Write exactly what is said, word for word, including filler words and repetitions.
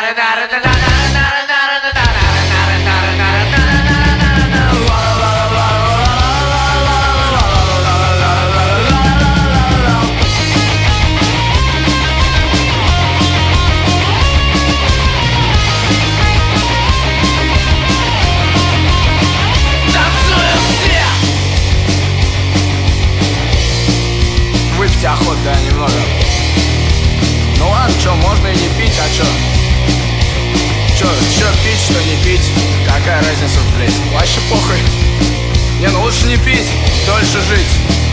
Выпить охота, да, немного. Ну ладно, чё, можно и не пить, а чё? Чё, чё пить, что не пить? Какая разница, блядь? Вообще похуй. Не, ну лучше не пить, дольше жить.